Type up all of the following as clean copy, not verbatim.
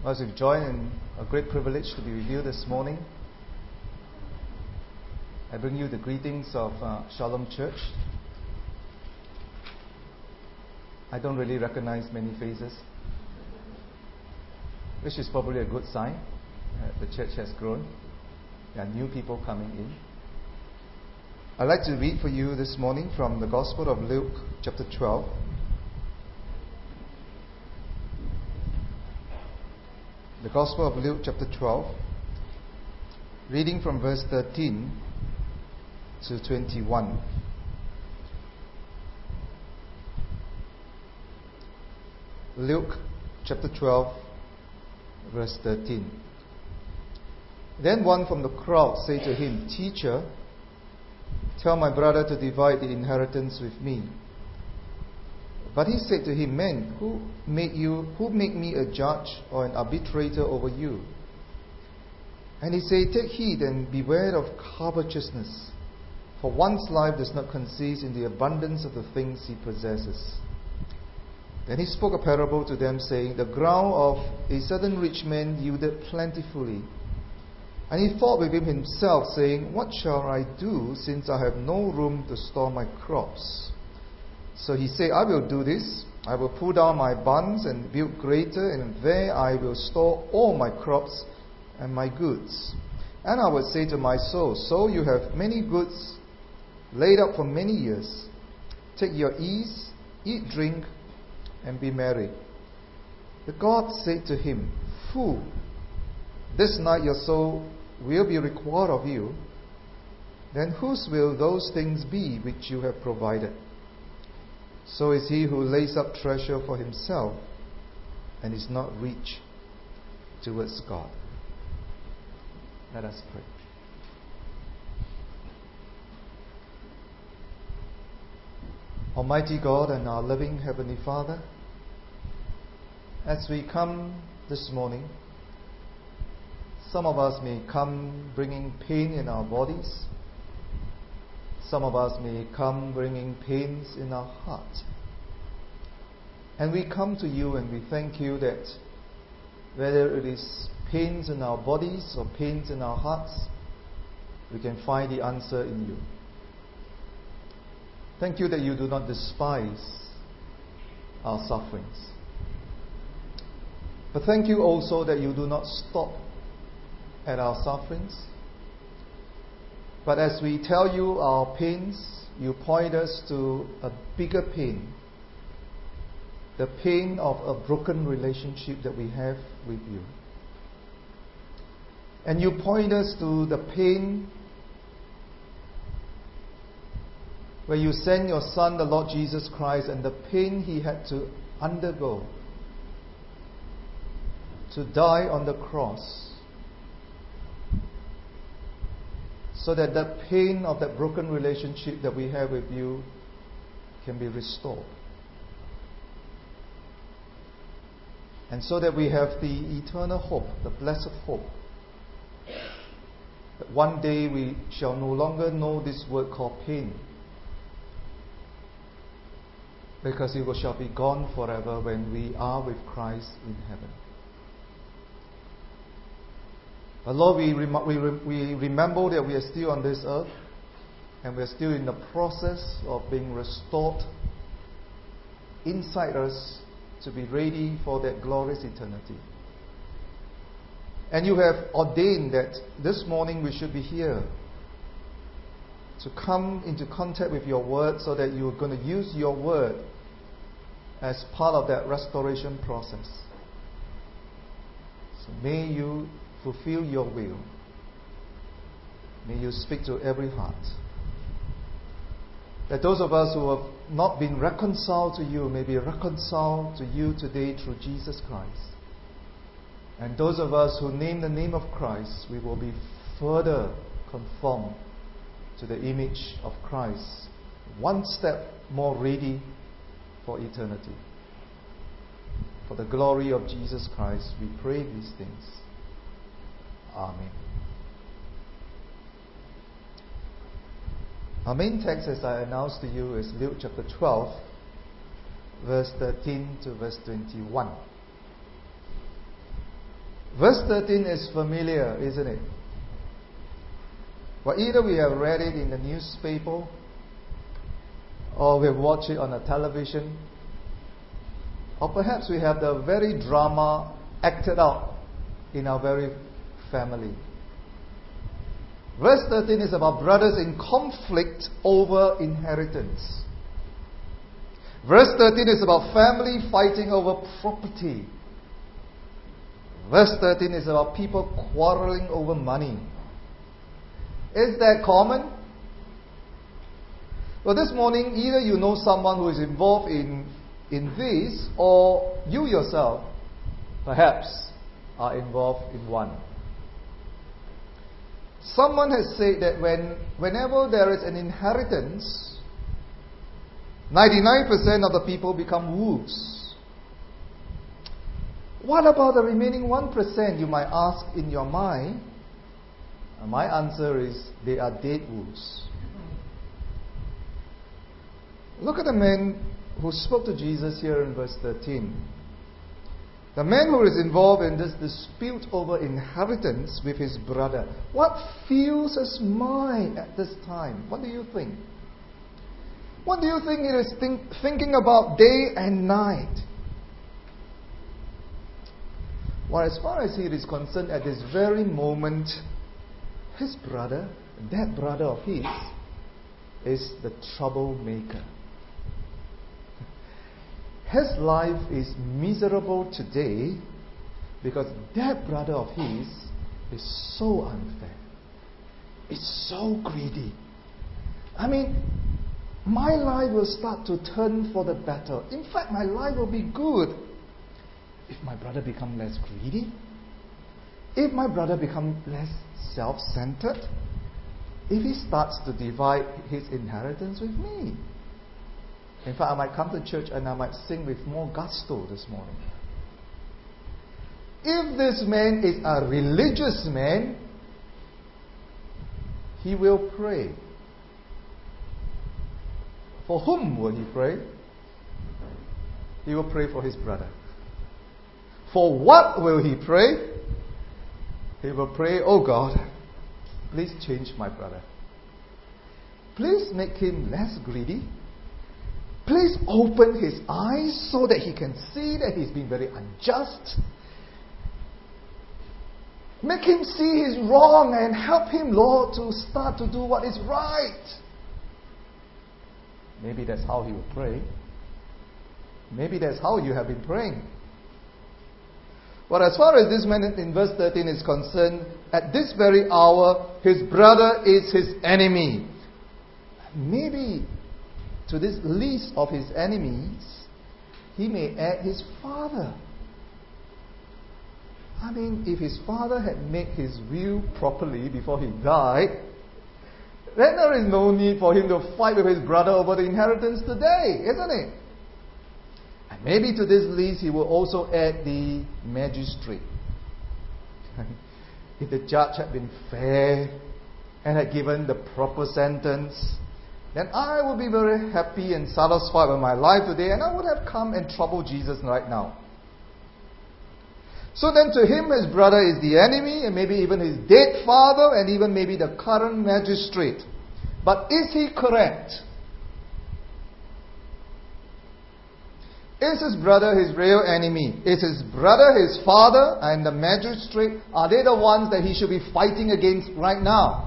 Well, it's a joy and a great privilege to be with you this morning. I bring you the greetings of Shalom Church. I don't really recognize many faces, which is probably a good sign. The church has grown. There are new people coming in. I'd like to read for you this morning from the Gospel of Luke, chapter 12. The Gospel of Luke, chapter 12, reading from verse 13 to 21. Luke, chapter 12, verse 13. Then one from the crowd said to him, "Teacher, tell my brother to divide the inheritance with me." But he said to him, "Man, who made me a judge or an arbitrator over you?" And he said, "Take heed and beware of covetousness, for one's life does not consist in the abundance of the things he possesses." Then he spoke a parable to them, saying, "The ground of a certain rich man yielded plentifully. And he thought within himself, saying, What shall I do, since I have no room to store my crops? So he said, I will do this. I will pull down my barns and build greater, and there I will store all my crops and my goods. And I will say to my soul, So you have many goods laid up for many years. Take your ease, eat, drink, and be merry." The God said to him, "Fool, this night your soul will be required of you. Then whose will those things be which you have provided? So is he who lays up treasure for himself and is not rich towards God." Let us pray. Almighty God and our loving Heavenly Father, as we come this morning, some of us may come bringing pain in our bodies. Some of us may come bringing pains in our heart. And we come to you and we thank you that whether it is pains in our bodies or pains in our hearts, we can find the answer in you. Thank you that you do not despise our sufferings. But thank you also that you do not stop at our sufferings. But as we tell you our pains, you point us to a bigger pain, the pain of a broken relationship that we have with you. And you point us to the pain where you sent your Son, the Lord Jesus Christ, and the pain he had to undergo to die on the cross, so that the pain of that broken relationship that we have with you can be restored. And so that we have the eternal hope, the blessed hope, that one day we shall no longer know this word called pain, because it shall be gone forever when we are with Christ in heaven. But Lord, we remember that we are still on this earth, and we are still in the process of being restored inside us to be ready for that glorious eternity. And you have ordained that this morning we should be here to come into contact with your word, so that you are going to use your word as part of that restoration process. So may you fulfill your will. May you speak to every heart. That those of us who have not been reconciled to you may be reconciled to you today through Jesus Christ. And those of us who name the name of Christ, we will be further conformed to the image of Christ, one step more ready for eternity. For the glory of Jesus Christ, we pray these things. Amen. Our main text, as I announced to you, is Luke chapter 12, verse 13 to verse 21. Verse 13 is familiar, isn't it? Well, either we have read it in the newspaper or we have watched it on the television, or perhaps we have the very drama acted out in our very family. Verse 13 is about brothers in conflict over inheritance. Verse 13 is about family fighting over property. Verse 13 is about people quarreling over money. Is that common? Well, this morning, either you know someone who is involved in this, or you yourself, perhaps, are involved in one. Someone has said that whenever there is an inheritance, 99% of the people become wolves. What about the remaining 1%, you might ask in your mind? My answer is, they are dead wolves. Look at the man who spoke to Jesus here in verse 13. The man who is involved in this dispute over inheritance with his brother. What fills his mind at this time? What do you think? What do you think he is thinking about day and night? Well, as far as he is concerned, at this very moment, his brother, that brother of his, is the troublemaker. His life is miserable today because that brother of his is so unfair. It's so greedy. I mean, my life will start to turn for the better. In fact, my life will be good if my brother becomes less greedy, if my brother becomes less self-centered, if he starts to divide his inheritance with me. In fact, I might come to church and I might sing with more gusto this morning. If this man is a religious man, he will pray. For whom will he pray? He will pray for his brother. For what will he pray? He will pray, "Oh God, please change my brother. Please make him less greedy. Please open his eyes so that he can see that he's been very unjust. Make him see he's wrong and help him, Lord, to start to do what is right." Maybe that's how he will pray. Maybe that's how you have been praying. But as far as this man in verse 13 is concerned, at this very hour, his brother is his enemy. Maybe to this list of his enemies, he may add his father. I mean, if his father had made his will properly before he died, then there is no need for him to fight with his brother over the inheritance today, isn't it? And maybe to this list he will also add the magistrate. If the judge had been fair and had given the proper sentence, then I would be very happy and satisfied with my life today, and I would have come and troubled Jesus right now. So then to him, his brother is the enemy, and maybe even his dead father, and even maybe the current magistrate. But is he correct? Is his brother his real enemy? Is his brother his father and the magistrate? Are they the ones that he should be fighting against right now?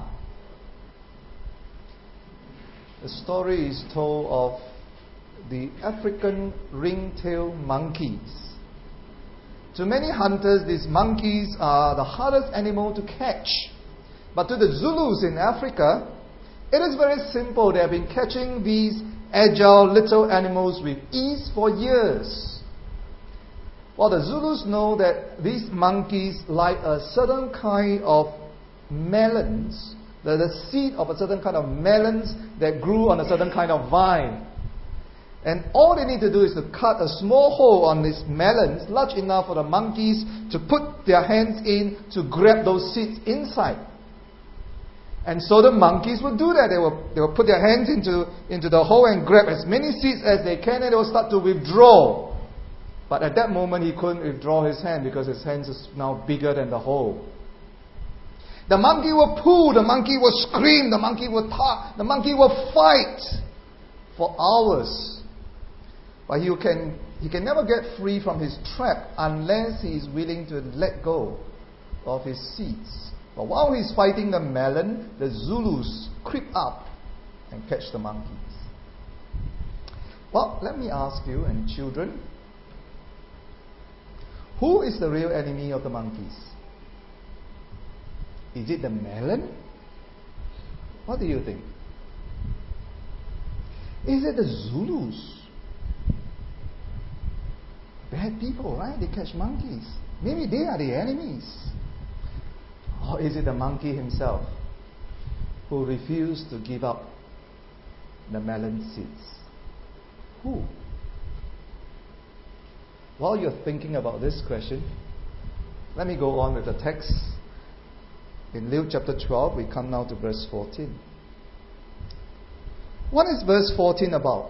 The story is told of the African ring-tailed monkeys. To many hunters, these monkeys are the hardest animal to catch. But to the Zulus in Africa, it is very simple. They have been catching these agile little animals with ease for years. Well, the Zulus know that these monkeys like a certain kind of melons, the seed of a certain kind of melons that grew on a certain kind of vine. And all they need to do is to cut a small hole on these melons, large enough for the monkeys to put their hands in to grab those seeds inside. And so the monkeys will do that. They will put their hands into the hole and grab as many seeds as they can, and they will start to withdraw. But at that moment, he couldn't withdraw his hand because his hand is now bigger than the hole. The monkey will pull, the monkey will scream, the monkey will talk, the monkey will fight for hours. But he can never get free from his trap unless he is willing to let go of his seeds. But while he's fighting the melon, the Zulus creep up and catch the monkeys. Well, let me ask you, and children, who is the real enemy of the monkeys? Is it the melon? What do you think? Is it the Zulus? Bad people, right? They catch monkeys. Maybe they are the enemies. Or is it the monkey himself who refused to give up the melon seeds? Who? While you're thinking about this question, let me go on with the text. In Luke chapter 12, we come now to verse 14. What is verse 14 about?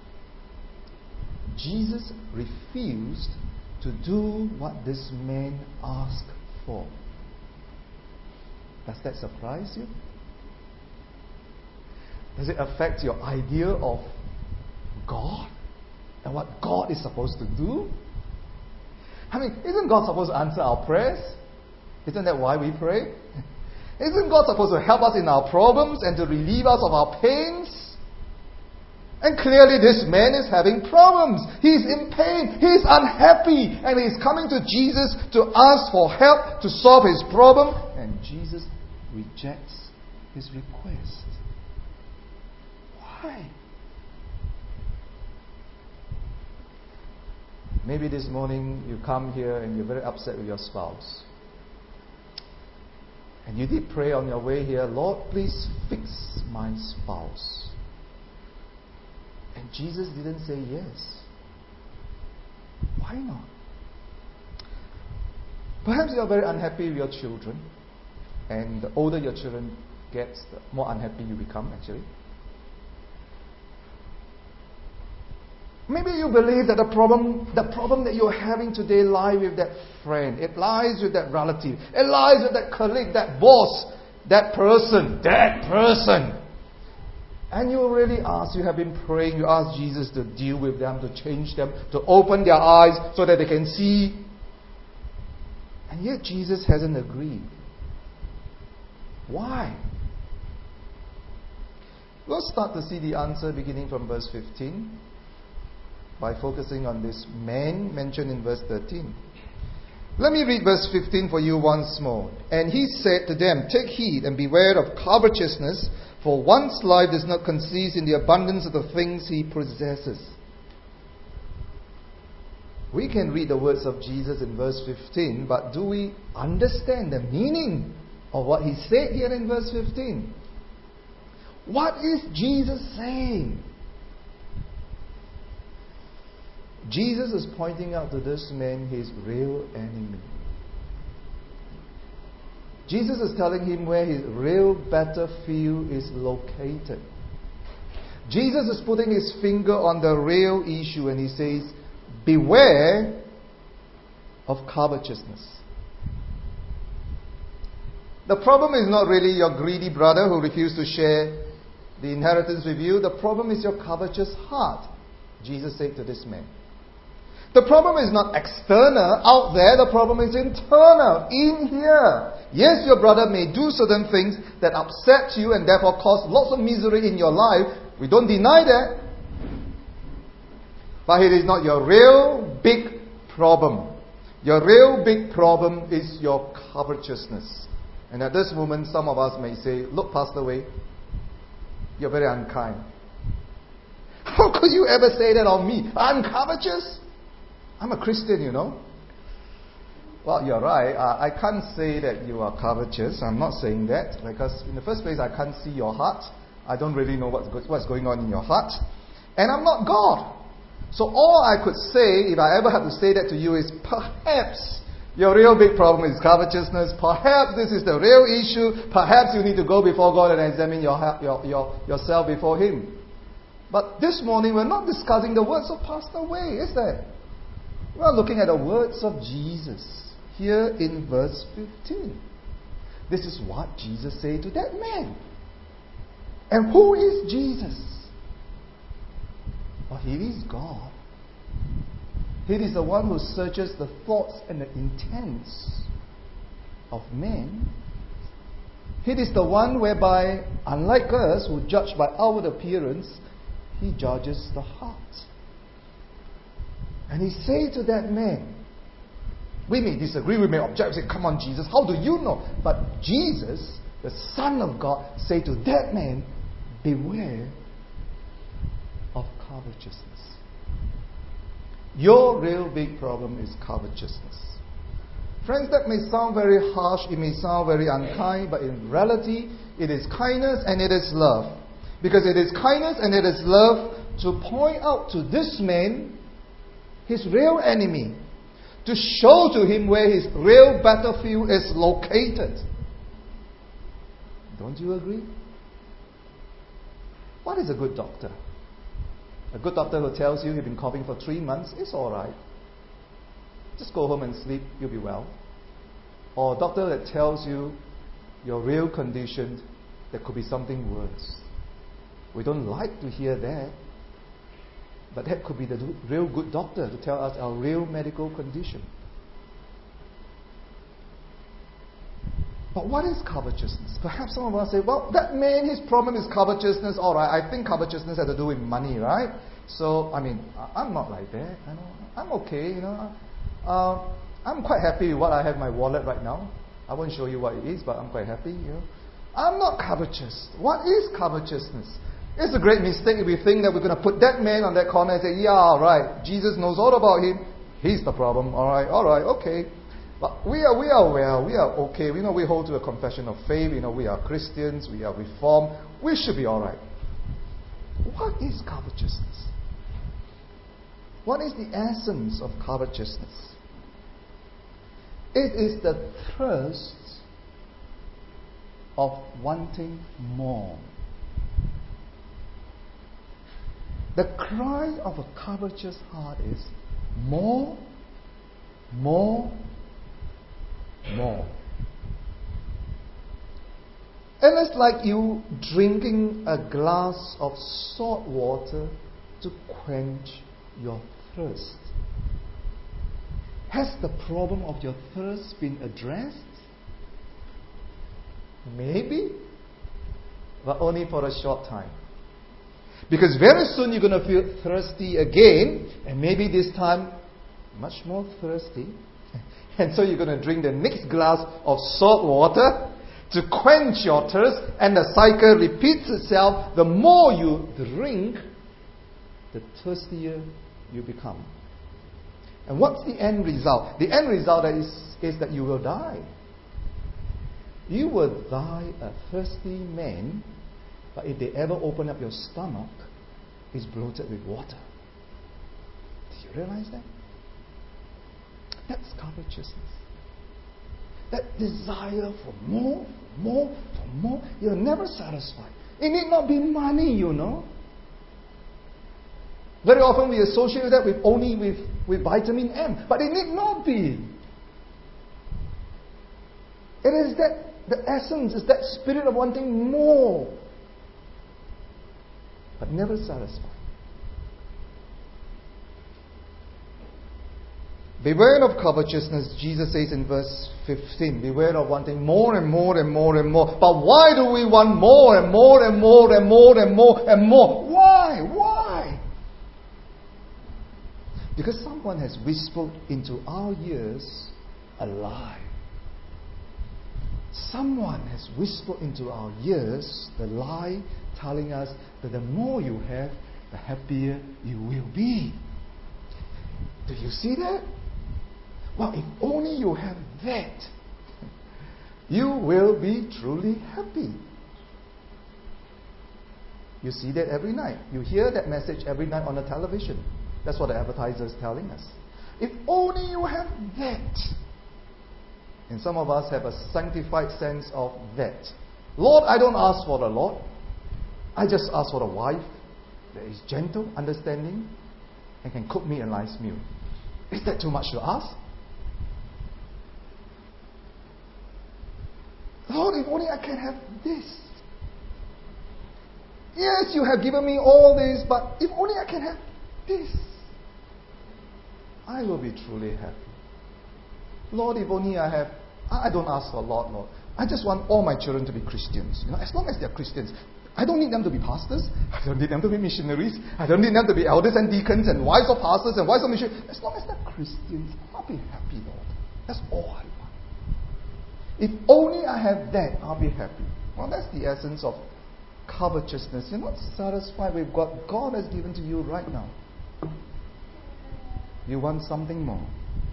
Jesus refused to do what this man asked for. Does that surprise you? Does it affect your idea of God and what God is supposed to do? I mean, isn't God supposed to answer our prayers? Isn't that why we pray? Isn't God supposed to help us in our problems and to relieve us of our pains? And clearly this man is having problems. He's in pain. He's unhappy. And he's coming to Jesus to ask for help to solve his problem. And Jesus rejects his request. Why? Maybe this morning you come here and you're very upset with your spouse. And you did pray on your way here, Lord, please fix my spouse. And Jesus didn't say yes. Why not? Perhaps you are very unhappy with your children. And the older your children get, the more unhappy you become actually. Maybe you believe that the problem that you're having today lies with that friend. It lies with that relative. It lies with that colleague, that boss, that person. And you really ask, you have been praying, you ask Jesus to deal with them, to change them, to open their eyes so that they can see. And yet Jesus hasn't agreed. Why? We'll start to see the answer beginning from verse 15. By focusing on this man mentioned in verse 13. Let me read verse 15 for you once more. And he said to them, take heed and beware of covetousness, for one's life does not consist in the abundance of the things he possesses. We can read the words of Jesus in verse 15, but do we understand the meaning of what he said here in verse 15? What is Jesus saying? Jesus is pointing out to this man his real enemy. Jesus is telling him where his real battlefield is located. Jesus is putting his finger on the real issue and he says, beware of covetousness. The problem is not really your greedy brother who refused to share the inheritance with you. The problem is your covetous heart, Jesus said to this man. The problem is not external, out there. The problem is internal, in here. Yes, your brother may do certain things that upset you and therefore cause lots of misery in your life. We don't deny that. But it is not your real big problem. Your real big problem is your covetousness. And at this moment, some of us may say, look, Pastor Wei, you're very unkind. How could you ever say that on me? I'm covetous? I'm a Christian, you know. Well, you're right. I can't say that you are covetous. I'm not saying that. Because in the first place, I can't see your heart. I don't really know what's going on in your heart. And I'm not God. So all I could say, if I ever have to say that to you, is perhaps your real big problem is covetousness. Perhaps this is the real issue. Perhaps you need to go before God and examine yourself before Him. But this morning, we're not discussing the words of Pastor Wei, is that? We are looking at the words of Jesus here in verse 15. This is what Jesus said to that man. And who is Jesus? Well, He is God. He is the one who searches the thoughts and the intents of men. He is the one whereby, unlike us who judge by outward appearance, He judges the heart. And He said to that man, we may disagree, we may object, say, come on Jesus, how do you know? But Jesus, the Son of God, said to that man, beware of covetousness. Your real big problem is covetousness. Friends, that may sound very harsh, it may sound very unkind, but in reality, it is kindness and it is love. Because it is kindness and it is love to point out to this man his real enemy, to show to him where his real battlefield is located. Don't you agree? What is a good doctor? A good doctor who tells you you've been coughing for 3 months, it's alright. Just go home and sleep, you'll be well. Or a doctor that tells you your real condition, there could be something worse. We don't like to hear that. But that could be the real good doctor to tell us our real medical condition. But what is covetousness? Perhaps some of us say, well, that man, his problem is covetousness. Alright, I think covetousness has to do with money, right? So, I'm not like that. I'm okay, I'm quite happy with what I have in my wallet right now. I won't show you what it is, but I'm quite happy, I'm not covetous. What is covetousness? It's a great mistake if we think that we're going to put that man on that corner and say, yeah, right, Jesus knows all about him. He's the problem. Alright, okay. But we are well, we are okay. We know we hold to a confession of faith. We are Christians, we are Reformed. We should be alright. What is covetousness? What is the essence of covetousness? It is the thirst of wanting more. The cry of a covetous heart is more, more, more. And it's like you drinking a glass of salt water to quench your thirst. Has the problem of your thirst been addressed? Maybe, but only for a short time. Because very soon you're going to feel thirsty again, and maybe this time much more thirsty. And so you're going to drink the next glass of salt water to quench your thirst, and the cycle repeats itself. The more you drink, the thirstier you become. And what's the end result? The end result is that you will die. You will die a thirsty man. But if they ever open up your stomach, it's bloated with water. Do you realize that? That's covetousness. That desire for more, more, for more. You're never satisfied. It need not be money, Very often we associate that with vitamin M. But it need not be. It is that, the essence is that spirit of wanting more. But never satisfied. Beware of covetousness, Jesus says in verse 15. Beware of wanting more and more and more and more. But why do we want more and more and more and more and more and more? Why? Because someone has whispered into our ears a lie. Someone has whispered into our ears the lie telling us that the more you have, the happier you will be. Do you see that? Well, if only you have that, you will be truly happy. You see that every night. You hear that message every night on the television. That's what the advertiser is telling us. If only you have that. And some of us have a sanctified sense of that. Lord, I don't ask for the Lord. I just ask for a wife that is gentle, understanding, and can cook me a nice meal. Is that too much to ask? Lord, if only I can have this. Yes, you have given me all this, but if only I can have this, I will be truly happy. Lord, if only I don't ask for a lot, Lord. I just want all my children to be Christians. As long as they're Christians. I don't need them to be pastors. I don't need them to be missionaries. I don't need them to be elders and deacons and wives of pastors and wives of missionaries. As long as they're Christians, I'll be happy, Lord. That's all I want. If only I have that, I'll be happy. Well, that's the essence of covetousness. You're not satisfied with what God has given to you right now. You want something more.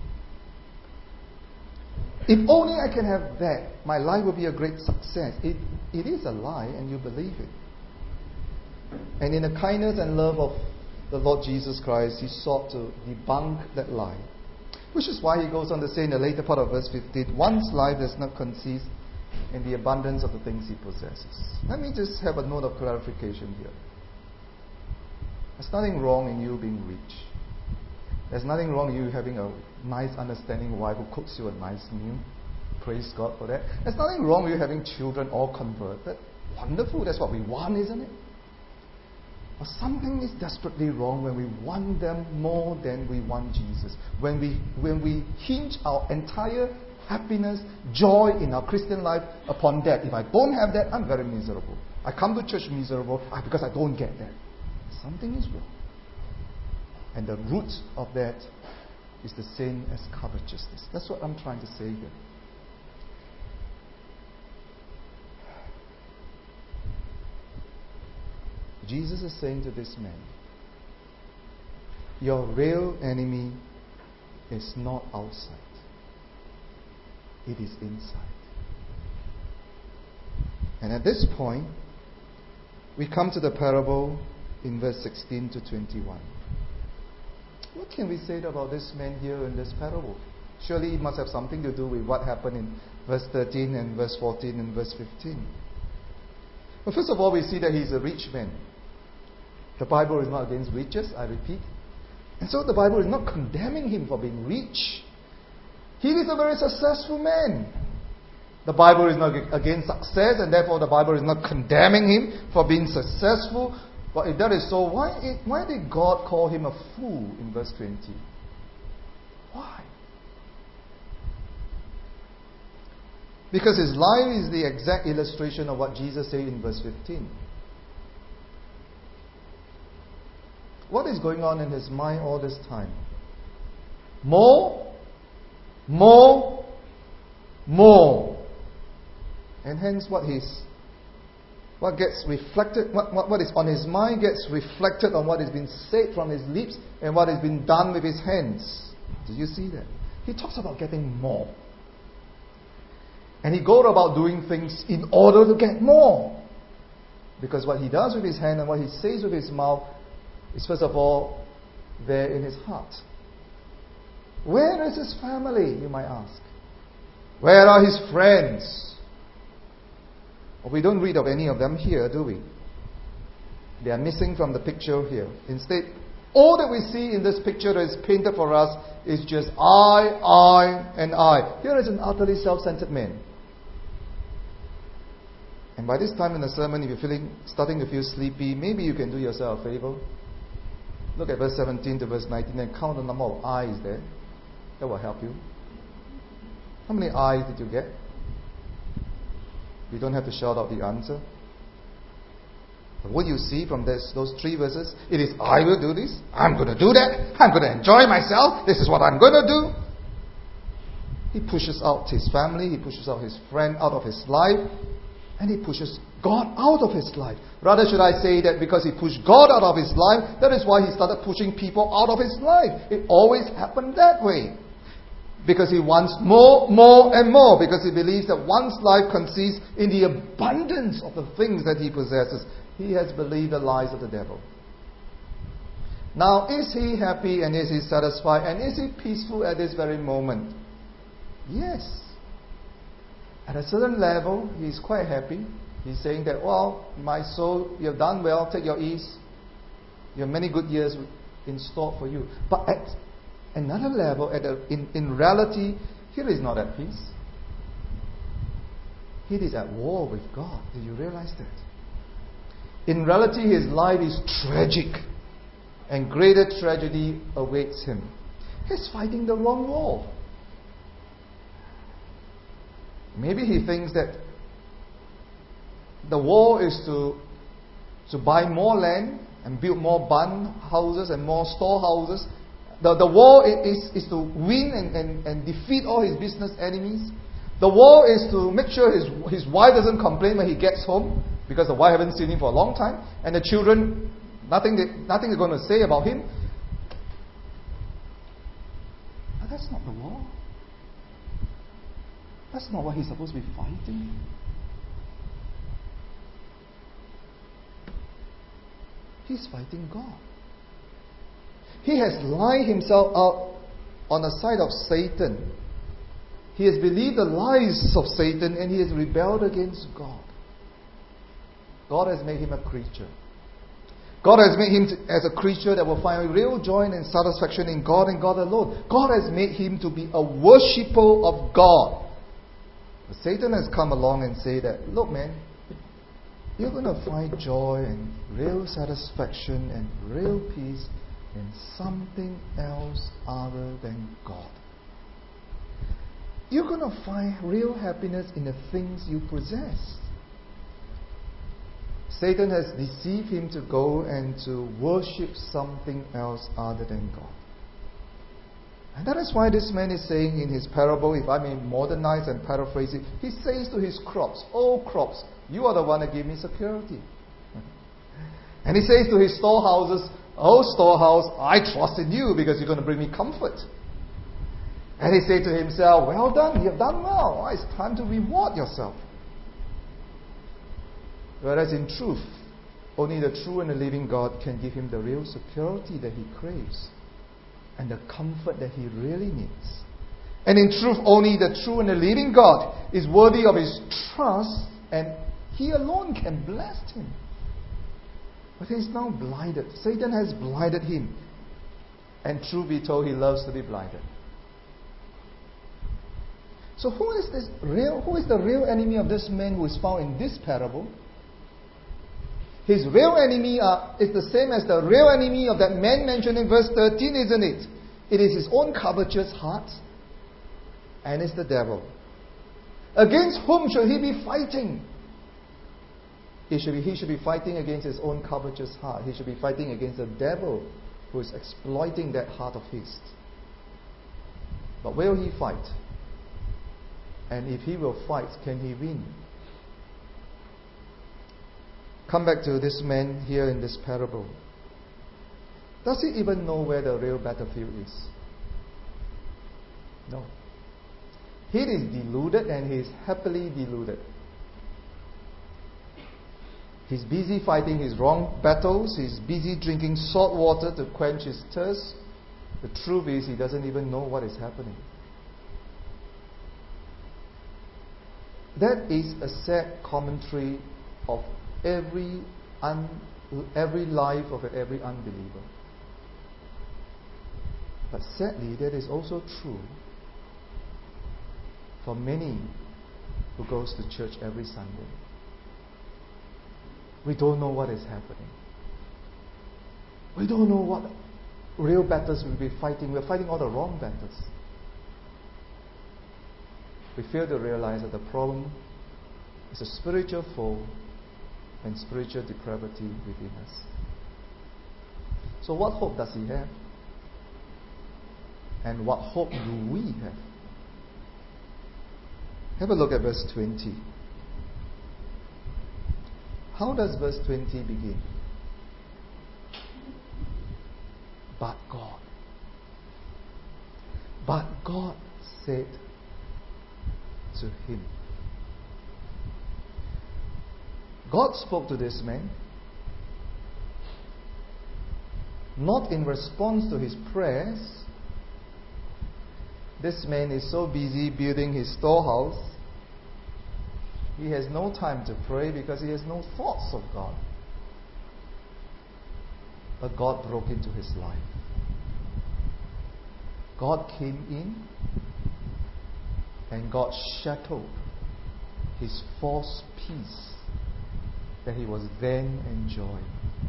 If only I can have that, my life will be a great success. It is a lie, and you believe it. And in the kindness and love of the Lord Jesus Christ, He sought to debunk that lie. Which is why He goes on to say in the later part of verse 15, one's life does not consist in the abundance of the things he possesses. Let me just have a note of clarification here. There's nothing wrong in you being rich. There's nothing wrong in you having a nice, understanding wife who cooks you a nice meal. Praise God for that. There's nothing wrong with you having children all converted. Wonderful, that's what we want, isn't it? But something is desperately wrong when we want them more than we want Jesus. When we hinge our entire happiness, joy in our Christian life upon that. If I don't have that, I'm very miserable. I come to church miserable because I don't get that. Something is wrong. And the root of that is the same as covetousness. That's what I'm trying to say here. Jesus is saying to this man, your real enemy is not outside. It is inside. And at this point, we come to the parable in verse 16 to 21. What can we say about this man here in this parable? Surely it must have something to do with what happened in verse 13 and verse 14 and verse 15. Well, first of all, we see that he's a rich man. The Bible is not against riches, I repeat. And so the Bible is not condemning him for being rich. He is a very successful man. The Bible is not against success, and therefore the Bible is not condemning him for being successful. But if that is so, why did God call him a fool in verse 20? Why? Because his life is the exact illustration of what Jesus said in verse 15. What is going on in his mind all this time? More. And hence what gets reflected, what is on his mind gets reflected on what has been said from his lips and what has been done with his hands. Did you see that? He talks about getting more. And he goes about doing things in order to get more. Because what he does with his hand and what he says with his mouth is first of all there in his heart. Where is his family, you might ask? Where are his friends? Well, we don't read of any of them here, do we? They are missing from the picture here. Instead, all that we see in this picture that is painted for us is just I, and I. Here is an utterly self-centered man. And by this time in the sermon, if you're starting to feel sleepy, maybe you can do yourself a favor. Look at verse 17 to verse 19 and count the number of eyes there. That will help you. How many eyes did you get? You don't have to shout out the answer. But what you see from those three verses, it is, I will do this, I'm going to do that, I'm going to enjoy myself, this is what I'm going to do. He pushes out his family, he pushes out his friend out of his life, and he pushes God out of his life. Rather should I say that because he pushed God out of his life, that is why he started pushing people out of his life. It always happened that way. Because he wants more and more. Because he believes that one's life consists in the abundance of the things that he possesses. He has believed the lies of the devil. Now, is he happy and is he satisfied and is he peaceful at this very moment? Yes. At a certain level, he's quite happy. He's saying that, well, my soul, you have done well, take your ease. You have many good years in store for you. But another level. In reality, he is not at peace. He is at war with God. Do you realize that? In reality, his life is tragic, and greater tragedy awaits him. He's fighting the wrong war. Maybe he thinks that the war is to buy more land and build more barn houses and more storehouses. The war is to win and defeat all his business enemies. The war is to make sure his wife doesn't complain when he gets home, because the wife hasn't seen him for a long time, and the children, nothing they're going to say about him. But that's not the war. That's not what he's supposed to be fighting. He's fighting God. He has lined himself out on the side of Satan. He has believed the lies of Satan, and he has rebelled against God. God has made him a creature. God has made him as a creature that will find real joy and satisfaction in God and God alone. God has made him to be a worshipper of God. But Satan has come along and said that, look man, you're going to find joy and real satisfaction and real peace in something else other than God. You're going to find real happiness in the things you possess. Satan has deceived him to go and to worship something else other than God. And that is why this man is saying in his parable, if I may modernize and paraphrase it, he says to his crops, "Oh crops, you are the one that give me security." And he says to his storehouses, "Oh storehouse, I trust in you because you're going to bring me comfort." And he said to himself, "Well done, you have done well. It's time to reward yourself." Whereas in truth, only the true and the living God can give him the real security that he craves and the comfort that he really needs. And in truth, only the true and the living God is worthy of his trust, and he alone can bless him. But he is now blinded. Satan has blinded him. And truth be told, he loves to be blinded. So who is the real enemy of this man who is found in this parable? His real enemy is the same as the real enemy of that man mentioned in verse 13, isn't it? It is his own covetous heart, and it's the devil. Against whom should he be fighting? He should be fighting against his own covetous heart. He should be fighting against the devil who is exploiting that heart of his. But will he fight? And if he will fight, can he win? Come back to this man here in this parable. Does he even know where the real battlefield is? No. He is deluded, and he is happily deluded. He's busy fighting his wrong battles. He's busy drinking salt water to quench his thirst. The truth is, he doesn't even know what is happening. That is a sad commentary of every life of every unbeliever. But sadly, that is also true for many who goes to church every Sunday. We don't know what is happening. We don't know what real battles we'll be fighting. We're fighting all the wrong battles. We fail to realize that the problem is a spiritual foe and spiritual depravity within us. So what hope does he have? And what hope do we have? Have a look at verse 20. How does verse 20 begin? But God. But God said to him. God spoke to this man, not in response to his prayers. This man is so busy building his storehouse, he has no time to pray because he has no thoughts of God. But God broke into his life. God came in and God shattered his false peace that he was then enjoying.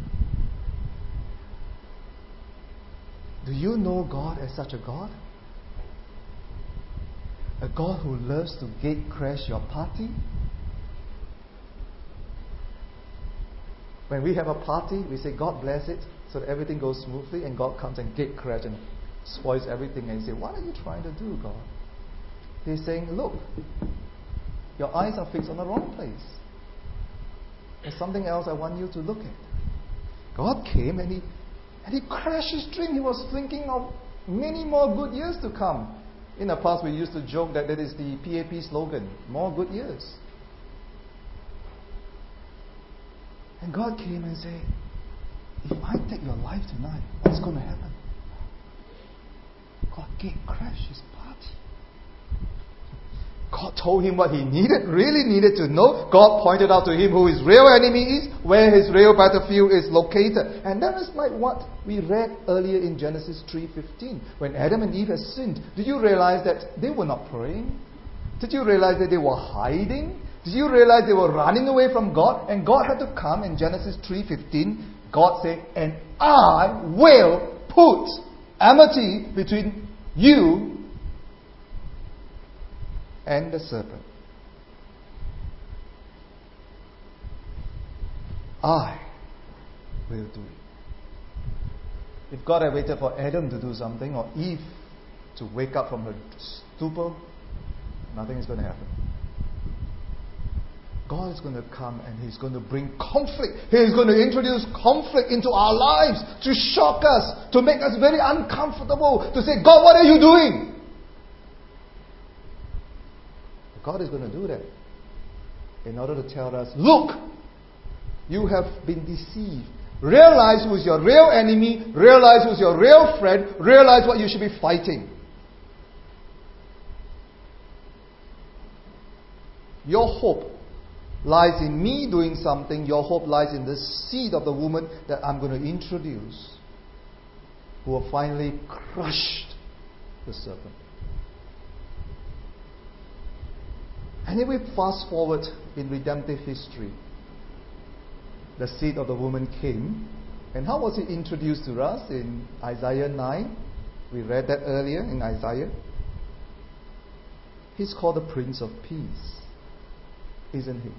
Do you know God as such a God? A God who loves to gate crash your party? When we have a party, we say, God bless it, so that everything goes smoothly, and God comes and gate crash and spoils everything, and you say, what are you trying to do, God? He's saying, look, your eyes are fixed on the wrong place. There's something else I want you to look at. God came and he crashed his dream. He was thinking of many more good years to come. In the past, we used to joke that is the PAP slogan, more good years. And God came and said, if I take your life tonight, what's going to happen? God gate crashed his party. God told him what he really needed to know. God pointed out to him who his real enemy is, where his real battlefield is located. And that is like what we read earlier in Genesis 3:15. When Adam and Eve had sinned, did you realize that they were not praying? Did you realize that they were hiding? Did you realize they were running away from God? And God had to come in Genesis 3:15. God said, and I will put enmity between you and the serpent. I will do it. If God had waited for Adam to do something or Eve to wake up from her stupor, nothing is going to happen. God is going to come and He's going to bring conflict. He is going to introduce conflict into our lives to shock us, to make us very uncomfortable, to say, God, what are you doing? God is going to do that in order to tell us, look, you have been deceived. Realize who is your real enemy. Realize who is your real friend. Realize what you should be fighting. Your hope lies in me doing something. Your hope lies in the seed of the woman that I'm going to introduce, who will finally crush the serpent. And then we fast forward in redemptive history. The seed of the woman came. And how was he introduced to us in Isaiah 9? We read that earlier in Isaiah. He's called the Prince of Peace, isn't he?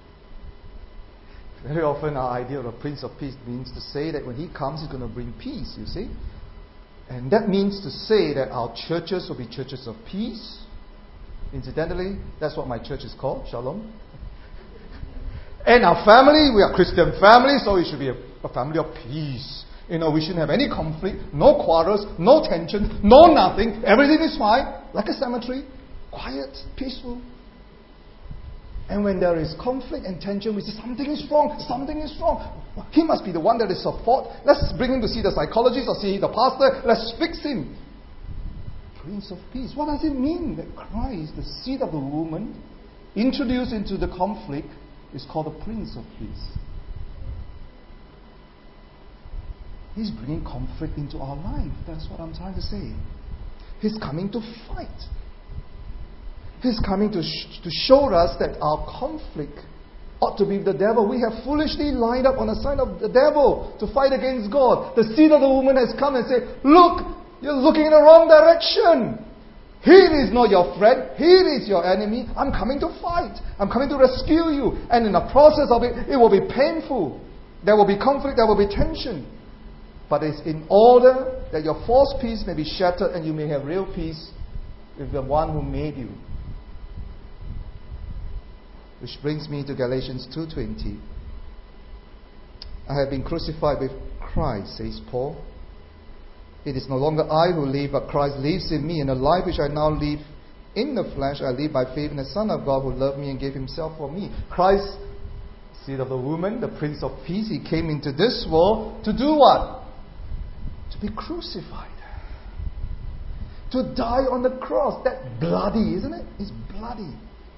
Very often our idea of a Prince of Peace means to say that when he comes, he's going to bring peace, you see. And that means to say that our churches will be churches of peace. Incidentally, that's what my church is called, Shalom. And our family, we are Christian family, so it should be a family of peace. You know, we shouldn't have any conflict, no quarrels, no tension, no nothing. Everything is fine, like a cemetery, quiet, peaceful. And when there is conflict and tension, we say, something is wrong, something is wrong. He must be the one that is at fault. Let's bring him to see the psychologist or see the pastor. Let's fix him. Prince of Peace. What does it mean that Christ, the seed of the woman, introduced into the conflict, is called the Prince of Peace? He's bringing conflict into our life. That's what I'm trying to say. He's coming to fight. He's coming to show us that our conflict ought to be with the devil. We have foolishly lined up on the side of the devil to fight against God. The seed of the woman has come and said, look, you're looking in the wrong direction. He is not your friend. He is your enemy. I'm coming to fight. I'm coming to rescue you. And in the process of it, it will be painful. There will be conflict. There will be tension. But it's in order that your false peace may be shattered and you may have real peace with the one who made you. Which brings me to Galatians 2:20. I have been crucified with Christ, says Paul. It is no longer I who live, but Christ lives in me. And the life which I now live in the flesh, I live by faith in the Son of God who loved me and gave himself for me. Christ, seed of the woman, the Prince of Peace, he came into this world to do what? To be crucified. To die on the cross. That's bloody, isn't it? It's bloody.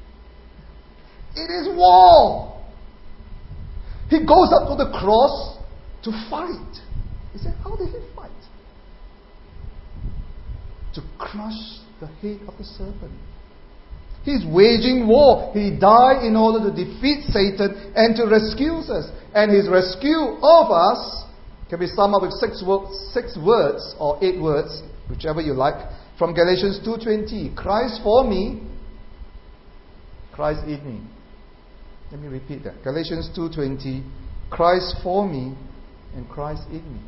It is war. He goes up to the cross to fight. You say, how did he fight? to crush the head of the serpent. He's waging war. He died in order to defeat Satan and to rescue us. And His rescue of us can be summed up with six words or 8 words, whichever you like, from Galatians 2:20. Christ for me, Christ in me. Let me repeat that. Galatians 2:20. Christ for me and Christ in me.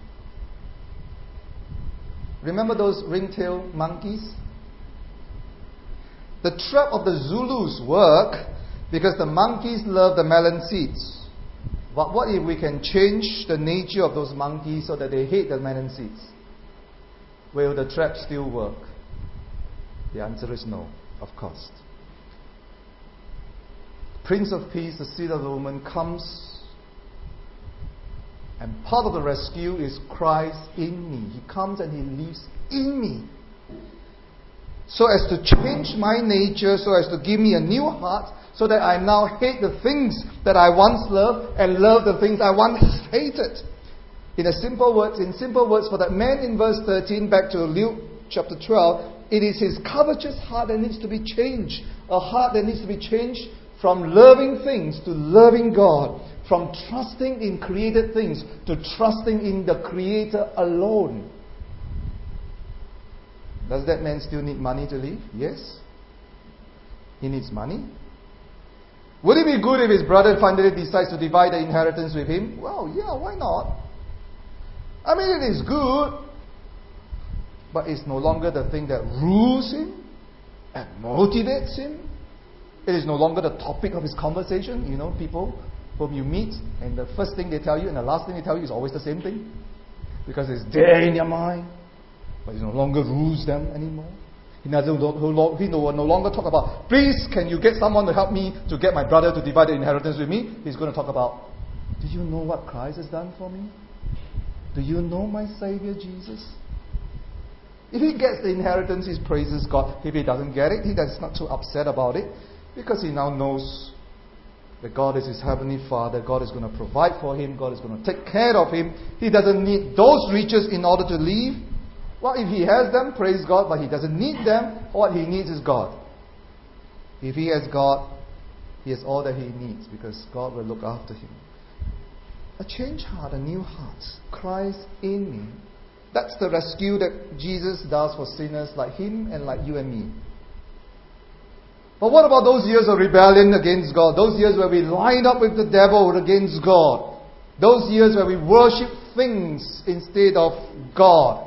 Remember those ringtail monkeys? The trap of the Zulus work because the monkeys love the melon seeds. But what if we can change the nature of those monkeys so that they hate the melon seeds? Will the trap still work? The answer is no, of course. Prince of Peace, the seed of the woman, comes, and part of the rescue is Christ in me. He comes and He lives in me, so as to change my nature, so as to give me a new heart, so that I now hate the things that I once loved and love the things I once hated. In simple words, for that man in verse 13, back to Luke chapter 12, it is his covetous heart that needs to be changed. A heart that needs to be changed from loving things to loving God. From trusting in created things to trusting in the Creator alone. Does that man still need money to live? Yes. He needs money. Would it be good if his brother finally decides to divide the inheritance with him? Well, yeah, why not? I mean, it is good, but it's no longer the thing that rules him and motivates him. It is no longer the topic of his conversation. You know, people whom you meet, and the first thing they tell you and the last thing they tell you is always the same thing, because it's there in their mind, but it no longer rules them anymore. He no longer talk about, please, can you get someone to help me to get my brother to divide the inheritance with me? He's going to talk about, do you know what Christ has done for me? Do you know my Savior Jesus? If he gets the inheritance, he praises God. If he doesn't get it, he's not too upset about it, because he now knows that God is his heavenly Father. God is going to provide for him. God is going to take care of him. He doesn't need those riches in order to live. Well, if he has them, praise God, but he doesn't need them. What he needs is God. If he has God, he has all that he needs, because God will look after him. A changed heart, a new heart. Christ in me. That's the rescue that Jesus does for sinners like him and like you and me. But what about those years of rebellion against God? Those years where we lined up with the devil against God? Those years where we worship things instead of God?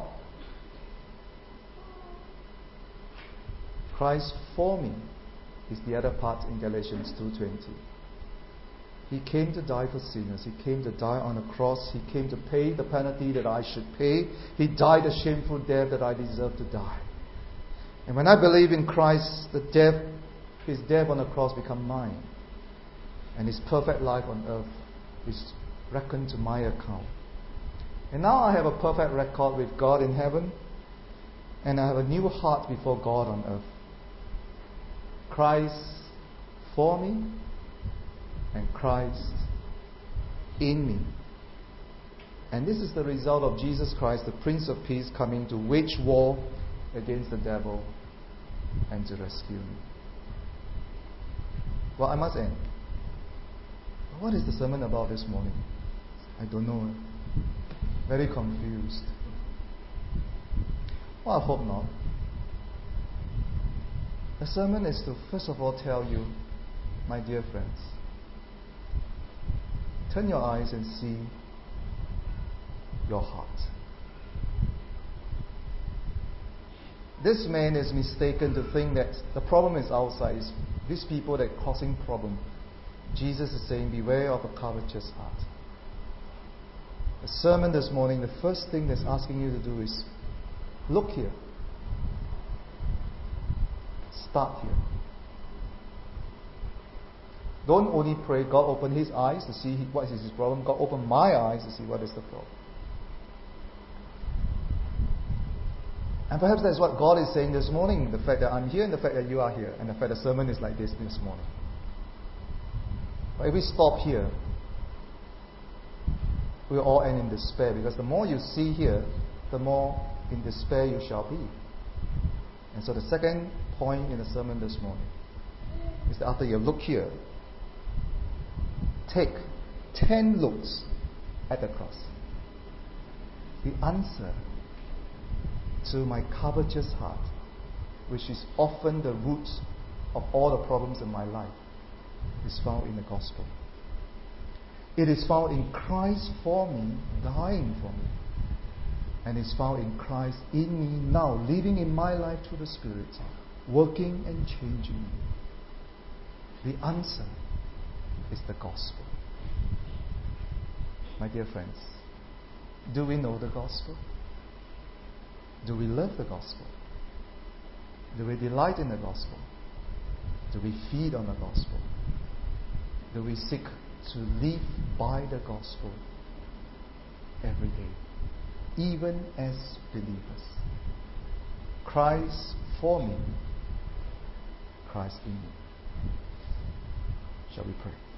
Christ for me is the other part in Galatians 2:20. He came to die for sinners. He came to die on a cross. He came to pay the penalty that I should pay. He died a shameful death that I deserve to die. And when I believe in Christ, his death on the cross become mine. And his perfect life on earth is reckoned to my account. And now I have a perfect record with God in heaven. And I have a new heart before God on earth. Christ for me and Christ in me. And this is the result of Jesus Christ, the Prince of Peace, coming to wage war against the devil and to rescue me. Well, I must end. What is the sermon about this morning? I don't know. Very confused. Well, I hope not. The sermon is to first of all tell you, my dear friends, turn your eyes and see your heart. This man is mistaken to think that the problem is outside. It's these people that are causing problem. Jesus is saying, beware of a covetous heart. The sermon this morning, the first thing that's asking you to do is look here. Start here. Don't only pray, God open his eyes to see what is his problem. God open my eyes to see what is the problem. And perhaps that's what God is saying this morning. The fact that I'm here and the fact that you are here. And the fact the sermon is like this morning. But if we stop here, we'll all end in despair. Because the more you see here, the more in despair you shall be. And so the second point in the sermon this morning is that after you look here, take 10 looks at the cross. The answer to my covetous heart, which is often the root of all the problems in my life, is found in the gospel. It is found in Christ for me, dying for me. And is found in Christ in me now, living in my life through the Spirit, working and changing me. The answer is the gospel. My dear friends, do we know the gospel? Do we love the gospel? Do we delight in the gospel? Do we feed on the gospel? Do we seek to live by the gospel every day, even as believers? Christ for me, Christ in me. Shall we pray?